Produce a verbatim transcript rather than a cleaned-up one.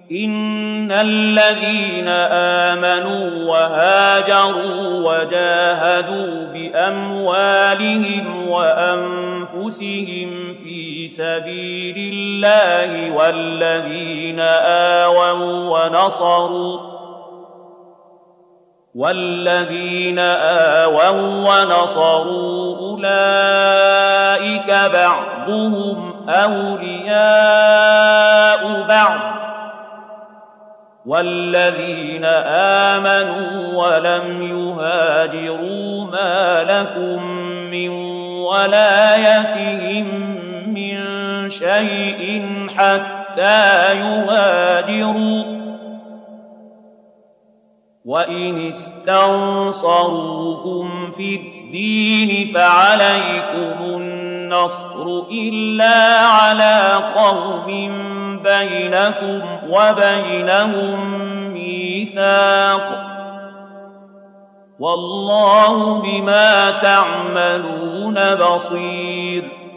إن الذين آمنوا وهاجروا وجاهدوا بأموالهم وأنفسهم في سبيل الله والذين آووا ونصروا والذين آووا ونصروا أولئك بعضهم أولياء بعض والذين آمنوا ولم يهاجروا ما لكم من ولايتهم من شيء حتى يهاجروا وإن استنصروكم في الدين فعليكم النصر إلا على قوم بينكم وبينهم ميثاق والله بما تعملون بصير